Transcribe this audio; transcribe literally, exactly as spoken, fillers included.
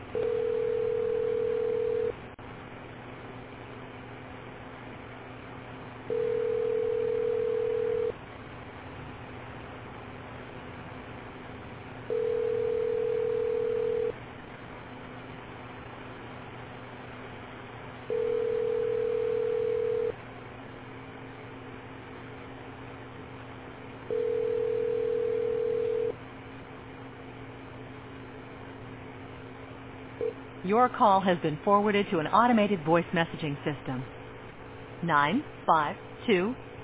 Your call has been forwarded to an automated voice messaging system. nine five two